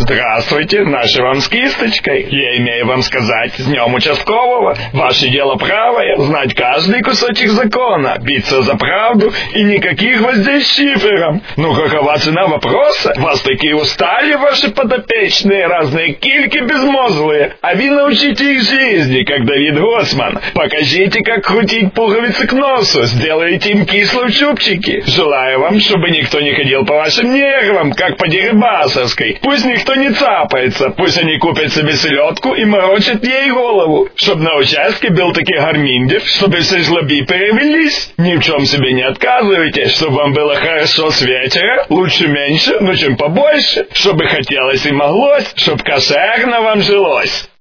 Здравствуйте, наши вам с кисточкой. Я имею вам сказать, с днем участкового. Ваше дело правое, знать каждый кусочек закона, биться за правду и никаких гвоздей с шифером. Ну какова цена вопроса? Вас такие устали, ваши подопечные, разные кильки безмозглые. А вы научите их жизни, как Давид Госман. Покажите, как крутить пуговицы к носу, сделайте им кислые чубчики. Желаю вам, чтобы никто не ходил по вашим нервам, как по Дерибасовской. Пусть никто не цапается, пусть они купят себе селедку и морочат ей голову. Чтоб на участке был такой гарминдев, чтобы все жлоби перевелись. Ни в чем себе не отказывайте, чтобы вам было хорошо с вечера, лучше меньше, но чем побольше. Чтобы хотелось и моглось, чтоб кошерно вам жилось.